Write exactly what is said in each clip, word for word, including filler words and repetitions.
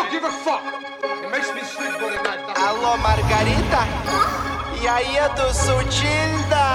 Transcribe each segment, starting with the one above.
Алло, Маргарита, я еду с Учильда.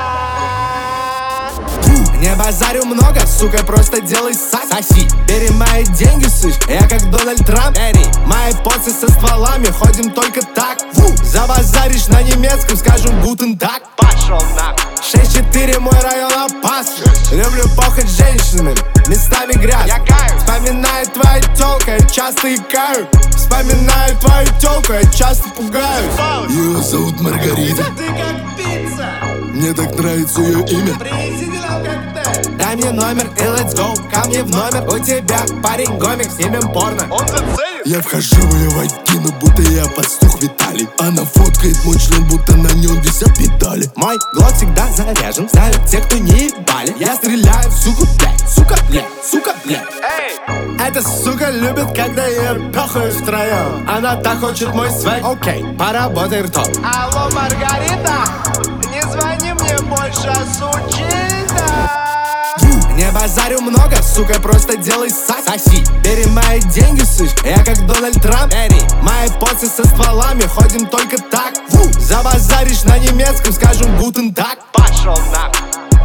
Не базарю много, сука, просто делай сак. Соси, бери мои деньги, слышь, я как Дональд Трамп. Эри, мои поцы со стволами, ходим только так. Фу. Забазаришь на немецком, скажем гутен так. Пошел нахуй. шесть четыре, мой район опасный. Люблю похоть с женщинами, местами грязь. Я каюсь. Вспоминаю твою тёлку, я часто икаю. Вспоминаю твою тёлку, я часто пугаюсь. Ее зовут Маргарита. Ты как пицца. Мне так нравится ее имя. Дай мне номер и let's go. Ко мне в номер, у тебя парень гомик, снимем порно. Он заценит. Я вхожу в ее вагину, будто я пастух Виталий. Она фоткает мой член, будто на нем висят медали. Мой глот всегда заряжен, ставят те, кто не ебали. Я стреляю в суку, блядь, сука, блядь, сука, блядь. Эй, Эта сука любит, когда я пёхаю втроем. Она так хочет мой свек, окей, поработай ртом. алло, Маргарита, не звони мне больше, а с Учильда. Не базарю много, сука, просто делай сак. Соси, бери мои деньги, слышь, я как Дональд Трамп. Эри, мои поцы со стволами, ходим только так. Фу. Забазаришь на немецком, скажем гутен так. Пошел нахуй.